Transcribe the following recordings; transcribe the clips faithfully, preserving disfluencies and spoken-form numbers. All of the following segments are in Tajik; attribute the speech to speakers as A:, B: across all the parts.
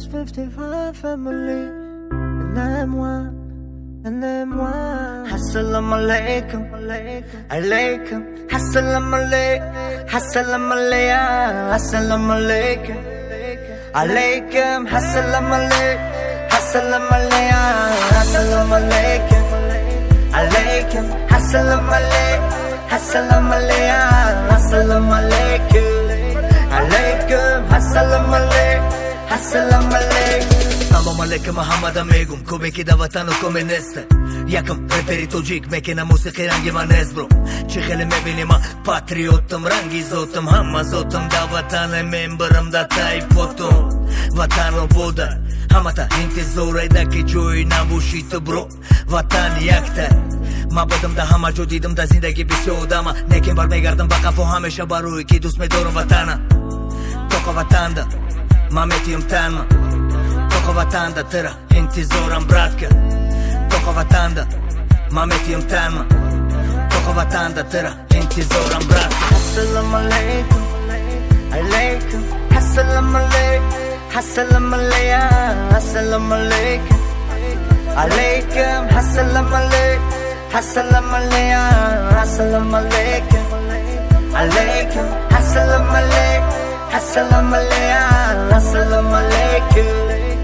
A: House fifty-five family. And I'm one, and I'm one. Assalamu alaikum, alaikum. Assalamu alaikum, assalamu alaikum, assalamu alaikum, alaikum. Assalamu alaikum, assalamu alaikum, assalamu alaikum, alaikum. Assalamu alaikum, assalamu alaikum, assalamu alaikum, alaikum. Assalamu alaikum, assalamu alaikum.
B: Assalamu alaikum Muhammad amegum Come ki da vatanu come neste Jakam reperi to gjik me kena musiki rangi ma nes bro Qikele me bini ma patriotëm rangi zotëm Hama zotëm da vatan e membërëm da ta i potëm Vatan o boda Hama ta hinti zora i da ki gjoj na bushitë bro Vatan jakte Ma bëdëm da hama gjodidëm da zindagi bisjo dama Ne kem bar me gardëm baka po hame shabaru i ki dus me dorën vatana Toko vatanda Ma meti jëm tanma Toko vatanda tëra, inti zora mbratka Toko vatanda, ma meti jëm tanma Toko vatanda tëra, inti zora mbratka
A: Assalamu alaikum, alaikum. Assalamu alaikum, assalamu alaikum, assalamu alaikum, alaikum. Assalamu alaikum, assalamu alaikum, assalamu alaikum, alaikum. Assalamu alaikum, assalamu alaikum, assalamu alaikum,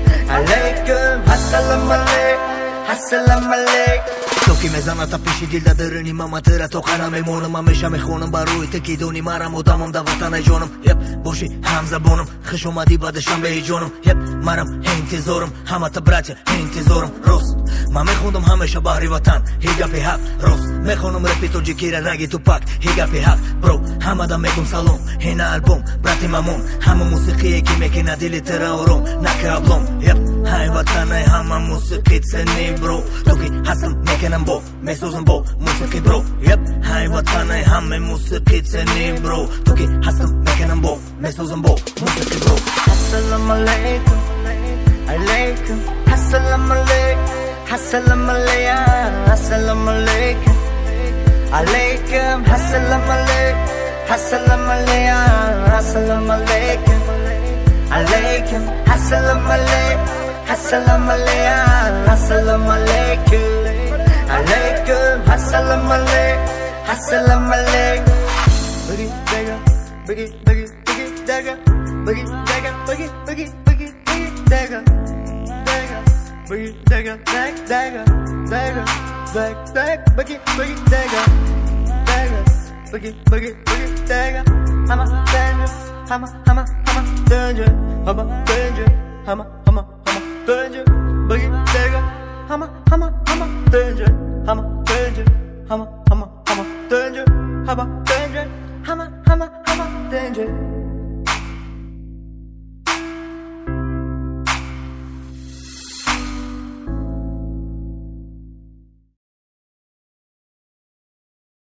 A: alaikum. Assalamu alaikum, assalamu alaikum.
B: Toki me zana ta pishi dil da dërëni mama tëra Tokana me monëm, ma me sha me khonëm Baruj të kidoni mara mo damëm da vatan e gjonëm Jep, boshi hamza bonëm Khësho ma diba dhe shambe i gjonëm Jep, maram hen të zorëm Hama të braqe, hen të zorëm Rost, ma me khondëm hame shabari vatan Higa pi hap, rost Me khonëm repito gjikira ragi tu pak Higa pi hap, bro Hama da me kum salon Hena album, brati mamon Hama musiki e kime kena dili të raurom Na ke ablom, jep Haj vatan e hama musikit se ni bro Toki hasëm me kena mbo Me sozën bo, musiki bro Jep, haj vatan e hame musikit se ni bro Toki hasëm me kena mbo Me sozën bo, musiki bro
A: Assalamu alaikum, alaikum. Assalamu alaikum, assalamu alaikum, assalamu alaikum, alaikum. Assalamu alaikum, assalamu alaikum, assalamu alaikum, alaikum. Assalamu alaikum, assalamu alaikum, assalamu alaikum, alaikum. Assalamu alaikum, assalamu alaikum. Boogie dagger, boogie boogie boogie dagger, boogie dagger, boogie boogie boogie boogie dagger, dagger, boogie dagger, dag dagger, dagger, dag dag, boogie boogie dagger, dagger, boogie boogie boogie dagger. I'm a danger, I'm a I'm a I'm a danger, I'm a danger, I'm a I'm a I'm a danger, boogie dagger. I'm a I'm a I'm a danger, I'm a danger, I'm a I'm a I'm a danger, I'm a danger, I'm a I'm a I'm a danger.